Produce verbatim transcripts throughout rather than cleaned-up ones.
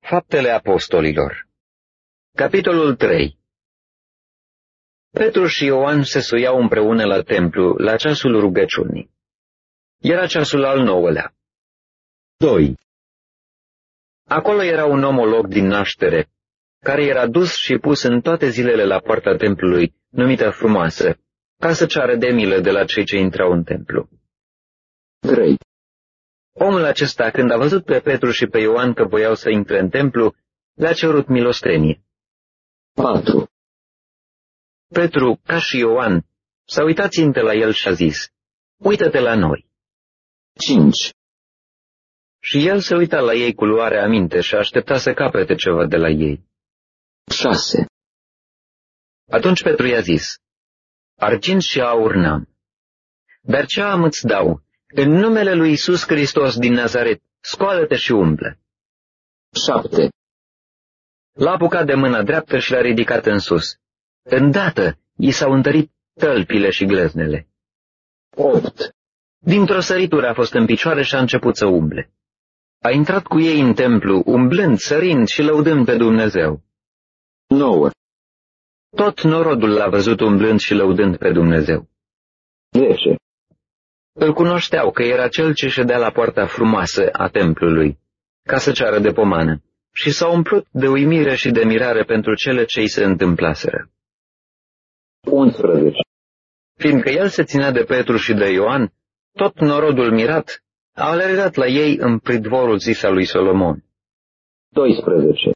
Faptele Apostolilor. Capitolul trei. Petru și Ioan se suiau împreună la templu, la ceasul rugăciunii. Era ceasul al nouălea. doi. Acolo era un omolog din naștere, care era dus și pus în toate zilele la poarta templului, numită Frumoasă, ca să ceară de milă de la cei ce intrau în templu. trei. Omul acesta, când a văzut pe Petru și pe Ioan că voiau să intre în templu, le-a cerut milostenie. patru. Petru, ca și Ioan, s-a uitat țintă la el și a zis, uită-te la noi. cinci. Și el se uita la ei cu luare aminte și aștepta să capete ceva de la ei. șase. Atunci Petru i-a zis, argint și aur n-am, dar ce am îți dau, în numele lui Iisus Hristos din Nazaret, scoală-te și umblă. șapte. L-a apucat de mâna dreaptă și l-a ridicat în sus. Îndată i s-au întărit tălpile și gleznele. opt. Dintr-o săritură a fost în picioare și a început să umble. A intrat cu ei în templu, umblând, sărind și lăudând pe Dumnezeu. nouă. Tot norodul l-a văzut umblând și lăudând pe Dumnezeu. zece. Îl cunoșteau că era cel ce ședea la poarta frumoasă a templului, ca să ceară de pomană, și s-au umplut de uimire și de mirare pentru cele ce îi se întâmplaseră. unsprezece. Fiindcă el se ținea de Petru și de Ioan, tot norodul mirat a alergat la ei în pridvorul zis al lui Solomon. doisprezece.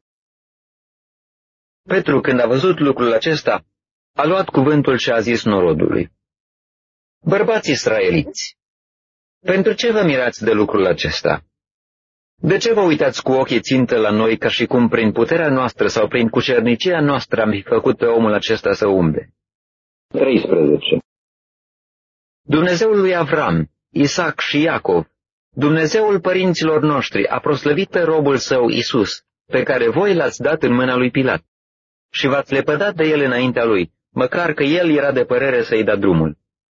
Petru, când a văzut lucrul acesta, a luat cuvântul și a zis norodului, bărbați israeliți, pentru ce vă mirați de lucrul acesta? De ce vă uitați cu ochii țintă la noi ca și cum prin puterea noastră sau prin cucernicia noastră am fi făcut pe omul acesta să umble? treisprezece. Dumnezeul lui Avram, Isaac și Iacov, Dumnezeul părinților noștri, a proslăvit pe robul său Iisus, pe care voi l-ați dat în mâna lui Pilat, și v-ați lepădat de el înaintea lui, măcar că el era de părere să-i da drumul.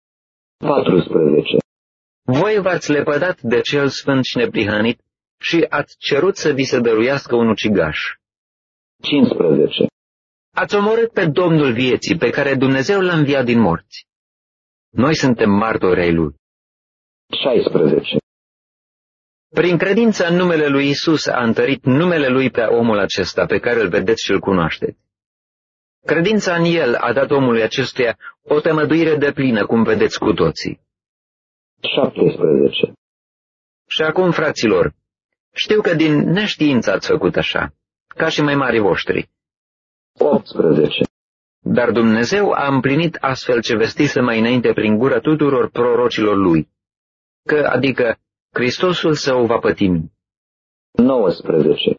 paisprezece. Voi v-ați lepădat de cel sfânt și neprihănit și ați cerut să vi se dăruiască un ucigaș. cincisprezece. Ați omorât pe Domnul vieții, pe care Dumnezeu l-a înviat din morți. Noi suntem martori ai lui. șaisprezece. Prin credință în numele lui Iisus a întărit numele lui pe omul acesta, pe care îl vedeți și îl cunoașteți. Credința în el a dat omului acestuia o tămăduire deplină, cum vedeți cu toții. șaptesprezece. Și acum, fraților, știu că din neștiință ați făcut așa, ca și mai mari voștri. optsprezece. Dar Dumnezeu a împlinit astfel ce vestise mai înainte prin gura tuturor prorocilor lui, că, adică, Hristosul său va pătimi. nouăsprezece.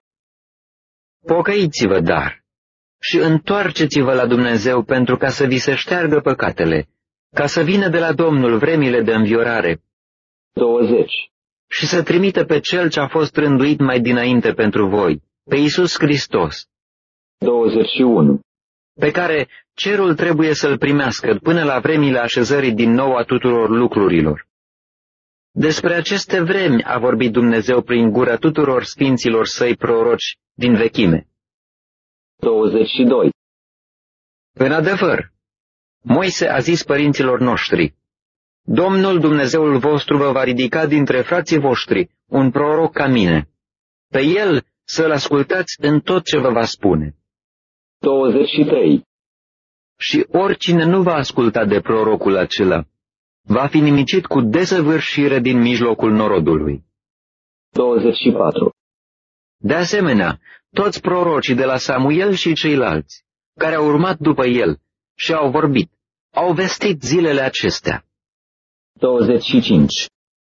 Pocăiți-vă, dar, și întoarceți-vă la Dumnezeu pentru ca să vi se șteargă păcatele, ca să vină de la Domnul vremile de înviorare. douăzeci. Și să trimită pe Cel ce a fost rânduit mai dinainte pentru voi, pe Iisus Hristos. douăzeci și unu. Pe care cerul trebuie să-L primească până la vremile așezării din nou a tuturor lucrurilor. Despre aceste vremi a vorbit Dumnezeu prin gura tuturor sfinților săi proroci din vechime. douăzeci și doi. În adevăr, Moise a zis părinților noștri, Domnul Dumnezeul vostru vă va ridica dintre frații voștri un proroc ca mine. Pe el să-l ascultați în tot ce vă va spune. douăzeci și trei. Și oricine nu va asculta de prorocul acela, va fi nimicit cu desăvârșire din mijlocul norodului. douăzeci și patru. De asemenea, toți prorocii de la Samuel și ceilalți, care au urmat după el și au vorbit, au vestit zilele acestea. douăzeci și cinci.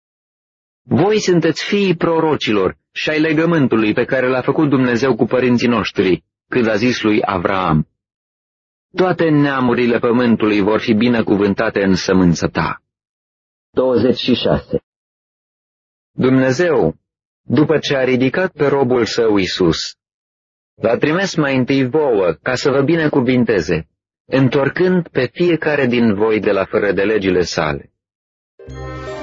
Voi sunteți fiii prorocilor și ai legământului pe care l-a făcut Dumnezeu cu părinții noștri, când a zis lui Avraam, toate neamurile pământului vor fi binecuvântate în sămânța ta. douăzeci și șase. Dumnezeu, după ce a ridicat pe robul său Iisus, l-a trimis mai întâi vouă ca să vă binecuvinteze, întorcând pe fiecare din voi de la fără de legile sale.